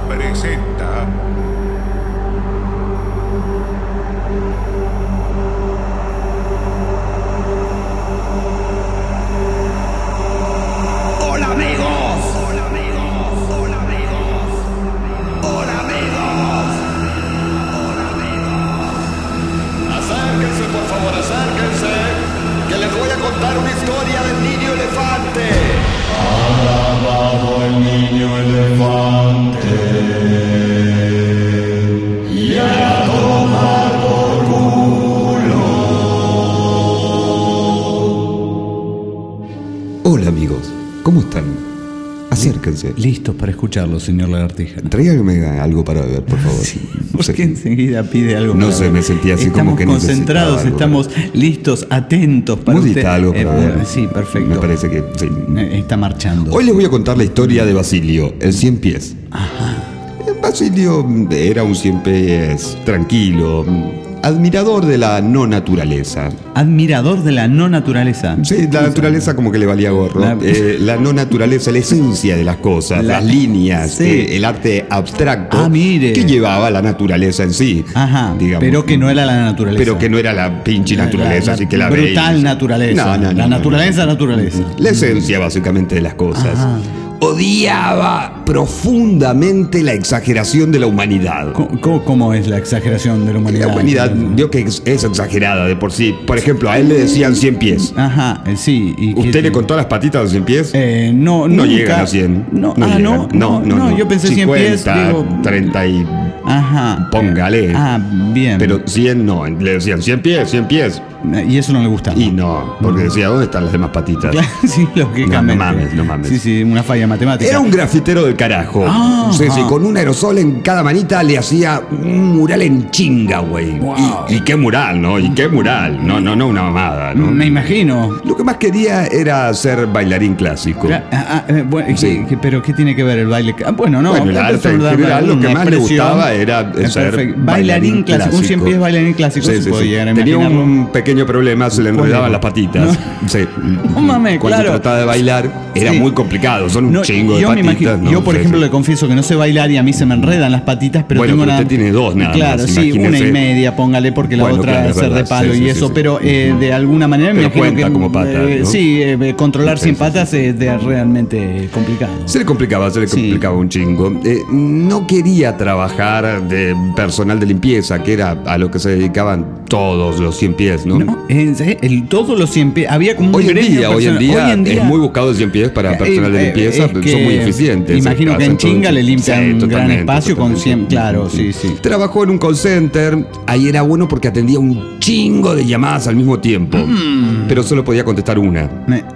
presenta ¡Hola amigos! ¡Hola amigos! ¡Hola amigos! ¡Hola amigos! ¡Hola amigos! Acérquense, por favor, acérquense, que les voy a contar una historia del niño elefante. Ha grabado el niño elefante y a tomar por culo. Hola amigos, ¿cómo están? Acérquense. Listos para escucharlo, señor Lagartija. Tráigame algo para beber, por favor. ¿Por qué enseguida pide algo? No para sé, ver? me sentí así estamos como que necesitaba concentrados, algo. estamos listos, atentos para Mudita usted. algo para ver. Sí, perfecto. Me parece que sí. Está marchando. Hoy les voy a contar la historia de Basilio, el 100 pies. Basilio era un 100 pies tranquilo, admirador de la no naturaleza. Admirador de la no naturaleza. Sí, la naturaleza como que le valía gorro. La no naturaleza, la esencia de las cosas, las líneas, sí. El arte abstracto. Ah, mire. Que llevaba la naturaleza en sí. Ajá, digamos. pero que no era la naturaleza. Pero que no era la pinche naturaleza, así que la brutal veis. naturaleza. La naturaleza. La esencia básicamente de las cosas. Ajá. Odiaba profundamente la exageración de la humanidad. ¿Cómo es la exageración de la humanidad? La humanidad vio que es exagerada de por sí. Por ejemplo, a él le decían 100 pies. Ajá, sí. ¿Y ¿Usted le contó las patitas a los 100 pies? No, No nunca. llegan a 100. No, llegan. no, yo pensé 100 pies. 50, Digo, 30 y... ajá. Póngale. Bien. Pero 100 no. Le decían 100 pies, 100 pies. Y eso no le gustaba. Y no, porque decía, ¿dónde están las demás patitas? Claro, sí, lógicamente. No mames. Sí, una falla matemática. Era un grafitero del carajo. Ah, Sí, con un aerosol en cada manita le hacía un mural en chinga, güey. Wow. Y qué mural, ¿no? Y qué mural. No, una mamada, ¿no? Me imagino. Lo que más quería era ser bailarín clásico. Bueno, Sí. ¿pero qué tiene que ver el baile? Bueno, no. Bueno, el arte en general lo que más le gustaba era ser perfecto. Bailarín clásico. Un 100 pies bailarín clásico se puede llegar a Tenía imaginarlo. un pequeño problema, se le enredaban las patitas. Sí. No mames, Cuando claro. trataba de bailar era Sí. muy complicado, son un No, chingo de yo me patitas. imagino, ¿no? yo por Sí, ejemplo sí. le confieso que no sé bailar y a mí se me enredan las patitas, pero Bueno, tengo pero una... usted tiene dos nada Claro, más, sí, imagínese. 1,5, póngale, porque la Bueno, otra claro, es hacer de verdad, palo sí, y sí, eso, sí. pero de alguna manera me Pero imagino cuenta que como patas, ¿no? sí, controlar Sí, 100 sí, patas es realmente complicado. Se le complicaba un chingo. No quería trabajar de personal de limpieza, que era a lo que se dedicaban todos los 100 pies, ¿no? No, todos los 100 pies, había como un Hoy en gremio día personal. es muy buscado el 100 pies para personal de limpieza, es que son muy eficientes. Imagino que en Hacen todo- chinga le limpian Sí, un gran totalmente, espacio con totalmente. 100, claro, sí. Trabajó en un call center, ahí era bueno porque atendía un chingo de llamadas al mismo tiempo, pero solo podía contestar una.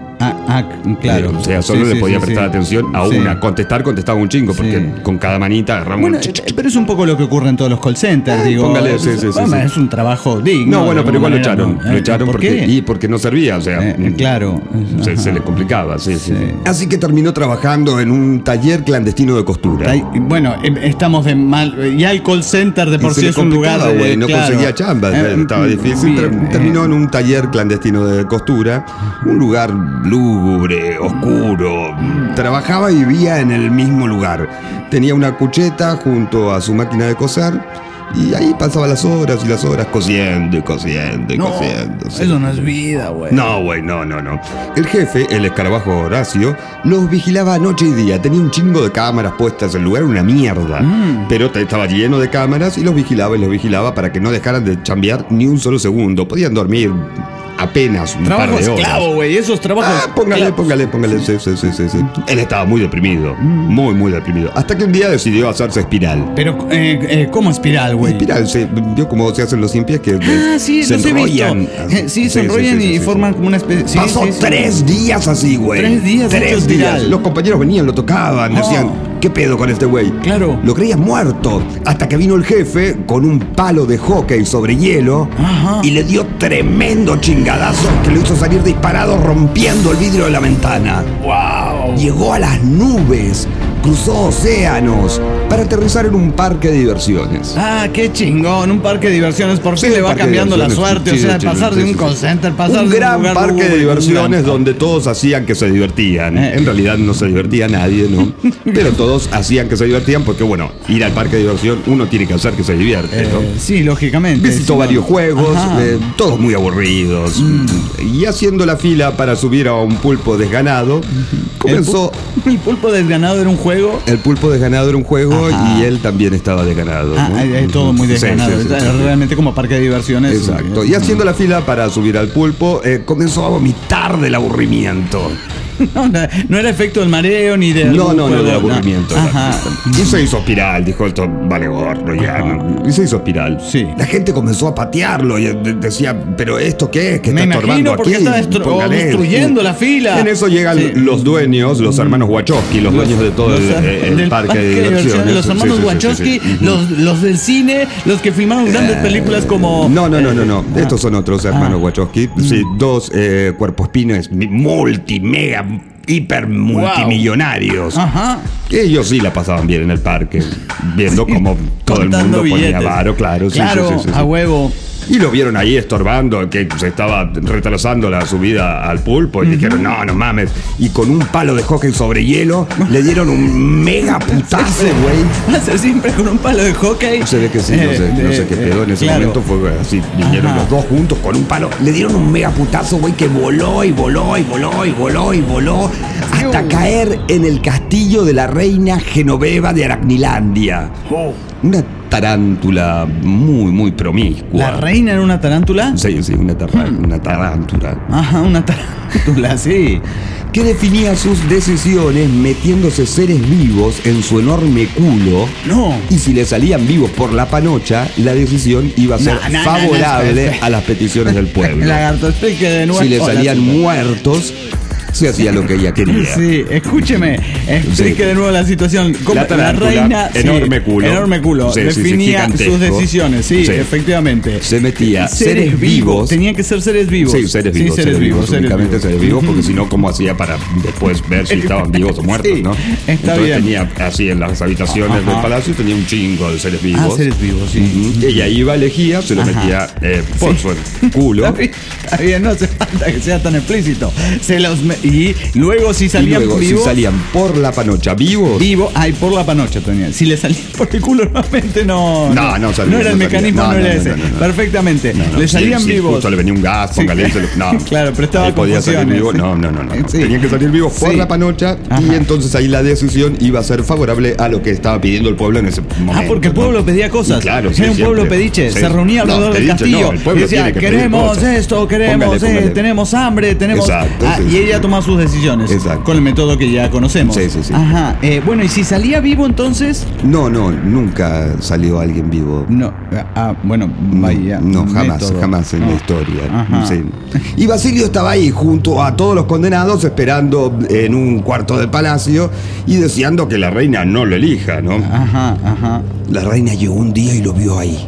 Claro. O sea, solo Sí, le sí, podía sí, prestar sí. atención a Sí. una. Contestaba un chingo, porque Sí. con cada manita agarraba Bueno, un... pero es un poco lo que ocurre en todos los call centers, digo. póngale, sí, Bueno, sí. es un trabajo digno. No, bueno, de pero igual alguna lo manera, echaron. ¿no? Lo echaron ¿Por porque, qué? porque no servía, o sea. Claro. Se Ajá. le complicaba, sí. Sí. Así que terminó trabajando en un taller clandestino de costura. Bueno, estamos de mal. Ya el call center de por Y se sí le es un lugar complicaba, de. güey, no claro. conseguía chamba, estaba difícil. Terminó en un taller clandestino de costura, un lugar lúgubre, oscuro. Trabajaba y vivía en el mismo lugar. Tenía una cucheta junto a su máquina de coser y ahí pasaba las horas y las horas cosiendo y cosiendo y No, cosiendo. Sí. eso no es vida, güey. No, güey, no. El jefe, el escarabajo Horacio, los vigilaba noche y día. Tenía un chingo de cámaras puestas. El lugar era una mierda. Pero estaba lleno de cámaras y los vigilaba para que no dejaran de chambear ni un solo segundo. Podían dormir apenas un Trabajo par de horas. esclavo, güey. Esos trabajos. Póngale. Sí. Él estaba muy deprimido. Muy deprimido. Hasta que un día decidió hacerse espiral. Pero, ¿cómo espiral, güey? Espiral, vio cómo se hacen los 100 pies que Sí, se los he visto. enrollan. Sí, se enrollan y forman como una especie. Sí, Pasó sí. 3 días así, güey. 3 días hecho 3 espiral. días. Los compañeros venían, lo tocaban, decían, ¿qué pedo con este güey? Claro. Lo creían muerto. Hasta que vino el jefe con un palo de hockey sobre hielo Ajá. y le dio tremendo chingadazo que lo hizo salir disparado rompiendo el vidrio de la ventana. ¡Wow! Llegó a las nubes. cruzó océanos para aterrizar en un parque de diversiones. Ah, qué chingón, un parque de diversiones. Por fin Sí, le va parque de cambiando la diversiones. suerte. Sí, o sea, sí, pasar sí, de un sí, call sí. center, pasar Un de gran lugar parque de lúgubre, diversiones un gran- donde todos hacían que se divertían. En realidad no se divertía nadie, ¿no? Pero todos hacían que se divertían porque, bueno, ir al parque de diversión uno tiene que hacer que se divierte, ¿no? Sí, lógicamente. Visitó Sí, varios no. juegos, Ajá. todos muy aburridos. Y haciendo la fila para subir a un pulpo desganado, comenzó... El pulpo desganado era un juego. El pulpo desganado era un juego Ajá. y él también estaba desganado. Ah, ¿no? todo muy Sí, desganado. sí, sí, Era sí, sí. realmente como parque de diversiones. Exacto. Y haciendo la fila para subir al pulpo, comenzó a vomitar del aburrimiento. No era efecto del mareo ni de. No, algún juego, del aburrimiento. Ajá. Y se hizo espiral, dijo esto, vale gorro ya. ¿no? Y se hizo espiral. Sí. La gente comenzó a patearlo y decía, ¿pero esto qué es? ¿Qué Me está estorbando imagino porque aquí? está Póngale. obstruyendo la fila. En eso llegan Sí. los dueños, los hermanos Wachowski, los dueños de todo el del parque de diversiones. Los hermanos Sí, sí, sí, Wachowski, sí, sí. los del cine, los que filmaron grandes películas como. No. Estos son otros hermanos Wachowski. Sí, dos cuerpoespines mega, hiper multimillonarios. Ajá. Que ellos sí la pasaban bien en el parque, viendo cómo todo el Contando mundo ponía billetes. varo, claro. Sí, Claro, sí, sí, sí, sí. a huevo. Y lo vieron ahí estorbando, que se estaba retrasando la subida al pulpo. Y dijeron, no mames. Y con un palo de hockey sobre hielo, le dieron un mega putazo, güey. Hace siempre con un palo de hockey. Se ve que sí, no sé qué pedo. En ese claro. momento fue así, vinieron Ajá. los dos juntos con un palo. Le dieron un mega putazo, güey, que voló y voló y voló y voló y voló hasta caer en el castillo de la reina Genoveva de Aracnilandia. Una tarántula muy promiscua. ¿La reina era una tarántula? Sí, una tarántula. Ajá, una tarántula, sí. Que definía sus decisiones metiéndose seres vivos en su enorme culo. No. Y si le salían vivos por la panocha, la decisión iba a ser No, favorable espera. a las peticiones del pueblo. Lagarto, explique de nuevo. Si le Hola, salían sí. muertos, se hacía lo que ella quería. Sí, escúcheme, explique Sí. de nuevo la situación. ¿Cómo La tarántula, reina, enorme culo. enorme culo, Sí, sí, sí, definía gigantesco. sus decisiones, sí, Sí. efectivamente. Se metía seres vivos. Tenían que ser seres vivos. Sí, seres vivos, únicamente seres vivos, porque si no, ¿cómo hacía para después ver si estaban vivos o muertos, Sí, no? está Entonces bien. tenía así en las habitaciones Ajá. del palacio, tenía un chingo de seres vivos. Ah, seres vivos, sí. Ujú. Ella iba, elegía, se lo Ajá. metía por su culo. Está bien, no hace falta que sea tan explícito. Y luego si Y salían luego, vivos. si salían por la panocha vivos, Vivo, ay, por la panocha tenía. Si le salían por el culo nuevamente no. No salía, No era el no salía. mecanismo, No, no era no, ese. no, no. Perfectamente. no, Le si- salían si vivos. justo le venía un gas, póngale, Sí, se lo- no. claro, pero estaba Ahí podía salir confusiones. vivo. No. Sí. Tenían que salir vivos por Sí. la panocha Ajá. y entonces ahí la decisión iba a ser favorable a lo que estaba pidiendo el pueblo en ese momento. Ah, porque el pueblo ¿no? pedía cosas. Y claro, sí, Era un pueblo siempre. pediche. Sí. Se reunía No, alrededor del pediche castillo. no, el pueblo y decía, tiene que pedir queremos cosas. esto, queremos, Póngale. tenemos hambre, tenemos. Exacto, sí, y sí, ella sí. tomaba sus decisiones. Exacto. Con el método que ya conocemos. Sí. Ajá. Bueno, y si salía vivo entonces. No, nunca salió alguien vivo. No. Bueno, vaya. No, jamás método. en la Ah. historia. Ajá. Sí. Y Basilio estaba ahí junto a todos los condenados esperando en un cuarto del palacio y deseando que la reina no lo elija, ¿no? Ajá. La reina llegó un día y lo vio ahí.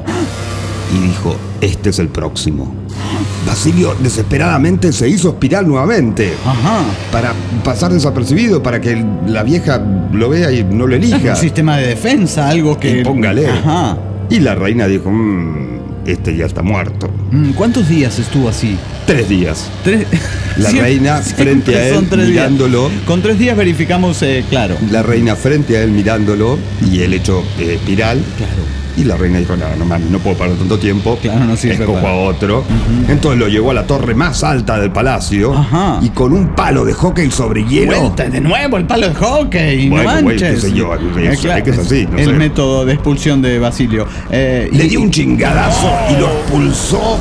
Y dijo, este es el próximo. Basilio desesperadamente se hizo espiral nuevamente. Ajá. Para pasar desapercibido, para que la vieja lo vea y no lo elija. Un sistema de defensa, algo que. Y póngale. Ajá. Y la reina dijo, este ya está muerto. ¿Cuántos días estuvo así? 3 días. Tres. La reina frente a él, son 3 días. mirándolo. Con 3 días verificamos, claro. La reina frente a él mirándolo y él hecho espiral. Claro. Y la reina dijo, no mames, no puedo parar tanto tiempo. Claro, no sirve Escojo para- a otro. Entonces lo llevó a la torre más alta del palacio. Ajá. Y con un palo de hockey sobre hielo. Vuelta de nuevo el palo de hockey, Bueno, no güey, manches. qué sé yo, es que es así, no el sé. método de expulsión de Basilio. Le dio un chingadazo y lo expulsó.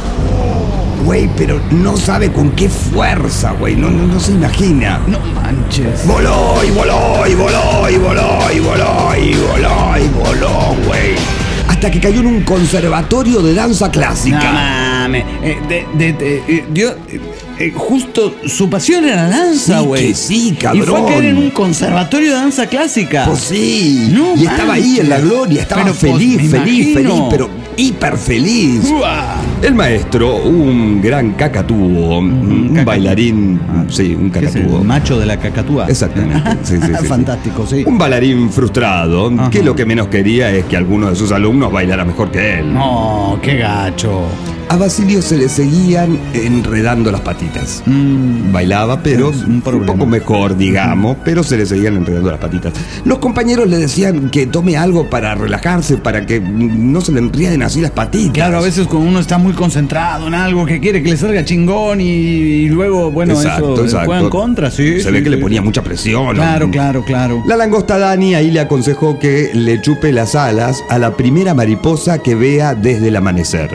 Güey, pero no sabe con qué fuerza, güey. No se imagina. No manches. Voló y voló y voló y voló y voló y voló y voló, güey. Hasta que cayó en un conservatorio de danza No clásica. mames. Justo su pasión era la danza, Sí, güey. que sí, Y cabrón. fue a caer en un conservatorio de danza clásica. Pues sí. No y estaba ahí en la manches. gloria, estaba Pero, pues, feliz, me feliz, imagino. pero hiper feliz. ¡Uah! El maestro, un gran cacatúo, un bailarín, sí, un ¿Qué es el cacatúo. macho de la cacatúa? Exactamente. Sí, sí, sí, Fantástico, sí. Un bailarín frustrado, Ajá. que lo que menos quería es que alguno de sus alumnos bailara mejor que él. No, qué gacho. A Basilio se le seguían enredando las patitas. Bailaba, pero Es un problema. poco mejor, digamos, pero se le seguían enredando las patitas. Los compañeros le decían que tome algo para relajarse, para que no se le enrieden así las patitas. Claro, a veces cuando uno está muy concentrado en algo que quiere que le salga chingón y luego, bueno, Exacto, eso juega en contra, sí. Se ve sí, que le sí. ponía mucha presión. Claro, claro, claro. La langosta Dani ahí le aconsejó que le chupe las alas a la primera mariposa que vea desde el amanecer.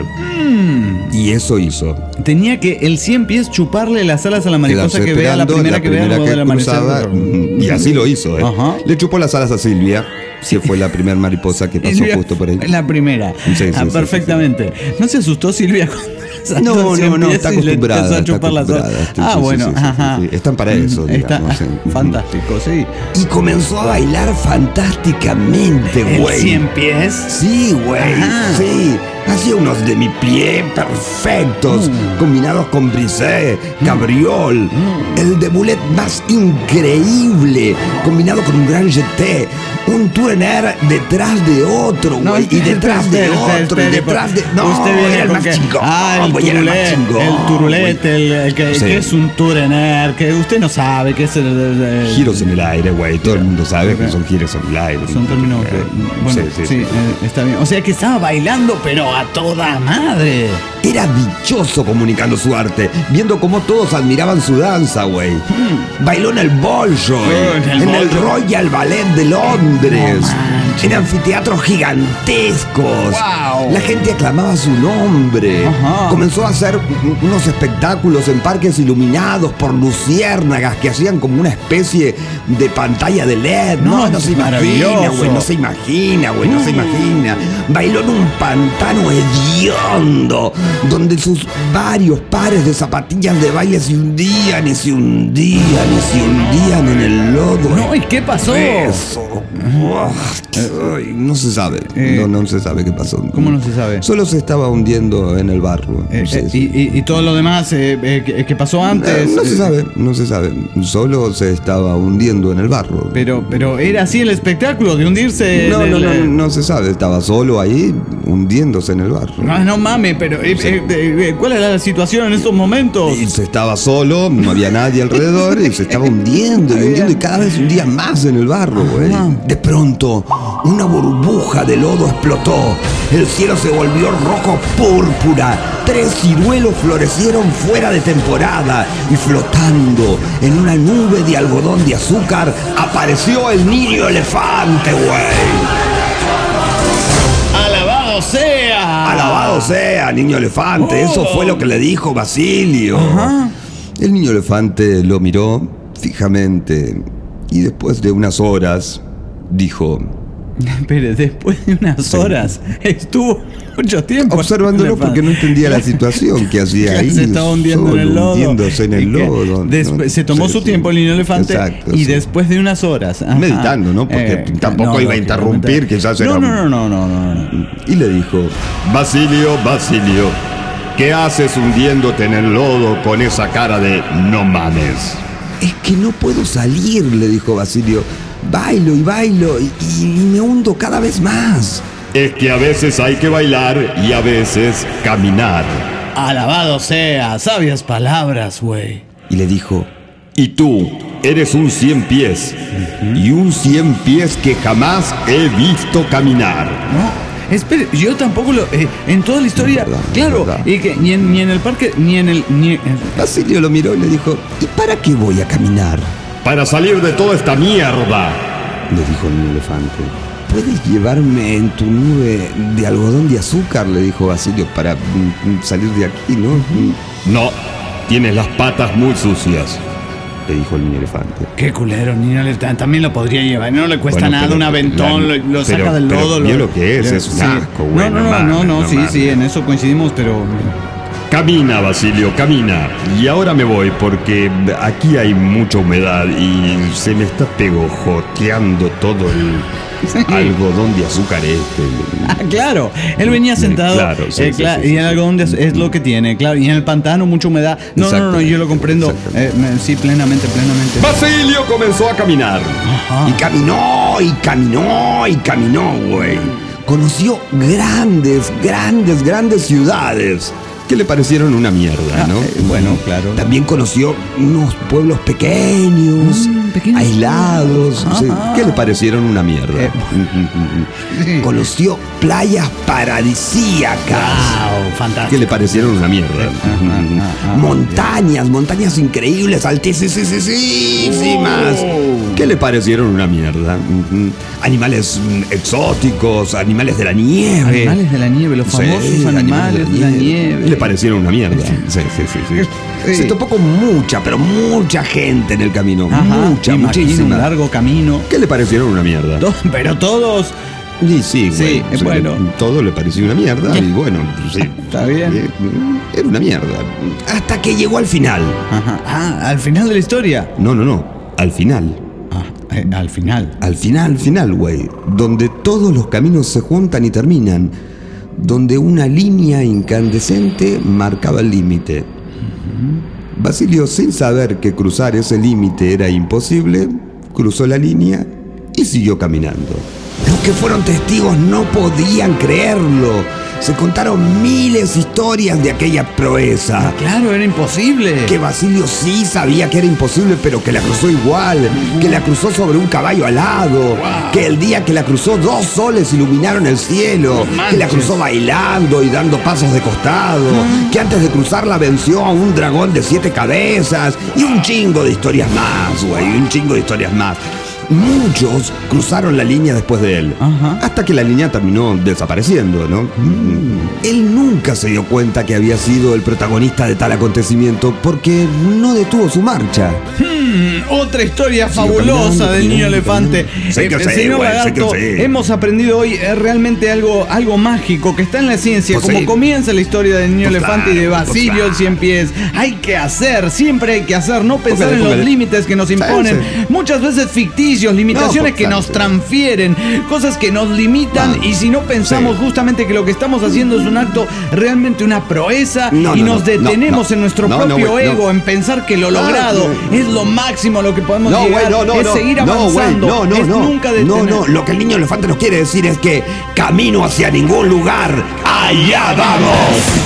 Y eso hizo. Tenía que el 100 pies chuparle las alas a la mariposa Quedarse que vea, la esperando, primera que vea luego del amanecer. cruzaba, y así lo hizo. Ajá. Le chupó las alas a Silvia, que fue la primera mariposa que pasó Silvia justo por ahí. fue la primera. Sí, sí, sí, perfectamente. ¿No se asustó Silvia cuando No, está y le empezó acostumbrada. a chupar las alas? Sí, sí, Bueno, sí, sí, ajá. sí. Están para eso, Está digamos. Sí. fantástico, sí. Y comenzó a bailar fantásticamente, ¿El güey. 100 pies? Sí, güey, Ajá. sí. Hacía unos de mi pie perfectos, combinados con brisé, cabriol. El de boulet más increíble, combinado con un gran jeté. Un tourner detrás de otro, No, güey. Y detrás de espere, otro, y espere, detrás de... No, usted viene era el con más que- chingón. el güey, era el más turulet, chingón, el turulet, güey. el que, Sí. que es un tourener, que usted no sabe que es el Giros en el aire, güey. Todo el mundo sabe que son giros en el aire. Son términos que, bueno, sí, está bien. O sea que estaba bailando, pero a toda madre. Era dichoso comunicando su arte, viendo cómo todos admiraban su danza, güey. Bailó en el Bolshoi, en el en el Bolshoi. Royal Ballet de Londres, No manches. en anfiteatros gigantescos. Wow. La gente aclamaba su nombre. Ajá. Comenzó a hacer unos espectáculos en parques iluminados por luciérnagas que hacían como una especie de pantalla de LED. No, No se imagina, maravilloso. güey, no se imagina, güey, no se imagina. Bailó en un pantano hediondo, donde sus varios pares de zapatillas de baile se hundían y se hundían y se hundían en el lodo. No, ¿y qué pasó? Eso. Ay, no se sabe. No se sabe qué pasó. ¿Cómo no se sabe? Solo se estaba hundiendo en el barro. Sí. Y todo lo demás que pasó antes. No se sabe, no se sabe. Solo se estaba hundiendo en el barro. Pero era así el espectáculo de hundirse. No se sabe. Estaba solo ahí hundiéndose en el barro. No mames, pero ¿cuál era la situación en estos momentos? Y se estaba solo, no había nadie alrededor y se estaba hundiendo y cada vez hundía más en el barro, güey. De pronto, una burbuja de lodo explotó. El cielo se volvió rojo púrpura. 3 ciruelos florecieron fuera de temporada y flotando en una nube de algodón de azúcar apareció el niño elefante, güey. ¡Alabado sea! Alabado sea, niño elefante. Eso fue lo que le dijo Basilio. Ajá. El niño elefante lo miró fijamente y después de unas horas dijo, Pero después de unas horas estuvo mucho tiempo observándolo porque no entendía la situación que hacía ahí. Se estaba hundiendo en el solo lodo. hundiéndose en el Y que lodo. se tomó su tiempo el niño elefante. Exacto, y sí. después de unas horas. Ajá. Meditando, ¿no? Porque tampoco iba a interrumpir, quizás era No. Y le dijo, Basilio, ¿qué haces hundiéndote en el lodo con esa cara de no mames? Es que no puedo salir, le dijo Basilio. Bailo y me hundo cada vez más. Es que a veces hay que bailar y a veces caminar. Alabado sea, sabias palabras, güey. Y le dijo, y tú eres un 100 pies. Y un 100 pies que jamás he visto caminar. No, espere, yo tampoco lo. En toda la historia, Es verdad, claro, es verdad. y que ni en el parque, ni en el. Basilio lo miró y le dijo, ¿y para qué voy a caminar? Para salir de toda esta mierda, le dijo el niño elefante. ¿Puedes llevarme en tu nube de algodón de azúcar? Le dijo Basilio, para salir de aquí, ¿no? No, tienes las patas muy sucias, le dijo el niño elefante. Qué culero, niño elefante. También lo podría llevar. No le cuesta Bueno, nada, pero un aventón, lo saca pero- del pero lodo. vio lo que es un asco, güey, no mames, no Sí, en eso coincidimos, pero. Camina, Basilio, camina. Y ahora me voy porque aquí hay mucha humedad y se me está pegojoteando todo algodón de azúcar Ah, claro, él venía sentado. Claro, sí, y el algodón es lo que tiene, claro. Y en el pantano mucha humedad. No, yo lo comprendo. Sí, plenamente. Basilio comenzó a caminar. Ajá. Y caminó, güey. Conoció grandes ciudades que le parecieron una mierda, ¿no? Bueno, claro. También conoció unos pueblos pequeños, aislados, sí, que le parecieron una mierda. Sí. Conoció playas paradisíacas. Wow, fantástico. Que le parecieron una mierda. Montañas increíbles, altísimas. Que le parecieron una mierda. Animales exóticos, animales de la nieve. Animales de la nieve, los famosos animales de la nieve. Le parecieron una mierda. Sí. Se topó con mucha gente en el camino. Muchísima. Un largo camino. Que le parecieron una mierda. Pero todos. Sí, bueno. Todo le pareció una mierda. Y bueno, sí. Está bien. Era una mierda. Hasta que llegó al final. ¿Al final de la historia? No. Al final. Al final. Al final, güey. Donde todos los caminos se juntan y terminan. Donde una línea incandescente marcaba el límite. Basilio, sin saber que cruzar ese límite era imposible, cruzó la línea y siguió caminando. Los que fueron testigos no podían creerlo. Se contaron miles de historias de aquella proeza. Claro, era imposible. Que Basilio sí sabía que era imposible, pero que la cruzó igual. Que la cruzó sobre un caballo alado. Que el día que la cruzó 2 soles iluminaron el cielo. Que la cruzó bailando y dando pasos de costado. Que antes de cruzarla venció a un dragón de 7 cabezas. Y un chingo de historias más, güey. Muchos cruzaron la línea después de él. Hasta que la línea terminó desapareciendo, ¿no? Él nunca se dio cuenta que había sido el protagonista de tal acontecimiento porque no detuvo su marcha. Otra historia fabulosa del niño elefante. Señor Lagarto, hemos aprendido hoy realmente algo mágico que está en la ciencia. Como comienza la historia del niño elefante y de Basilio el 100 pies. Siempre hay que hacer, no pensar en los límites que nos imponen. Muchas veces ficticios, limitaciones que nos transfieren, cosas que nos limitan. Y si no pensamos justamente que lo que estamos haciendo es un acto realmente una proeza y nos detenemos en nuestro propio ego, en pensar que lo logrado es lo máximo a lo que podemos llegar, es seguir avanzando, es nunca detener. Lo que el niño elefante nos quiere decir es que camino hacia ningún lugar, allá vamos.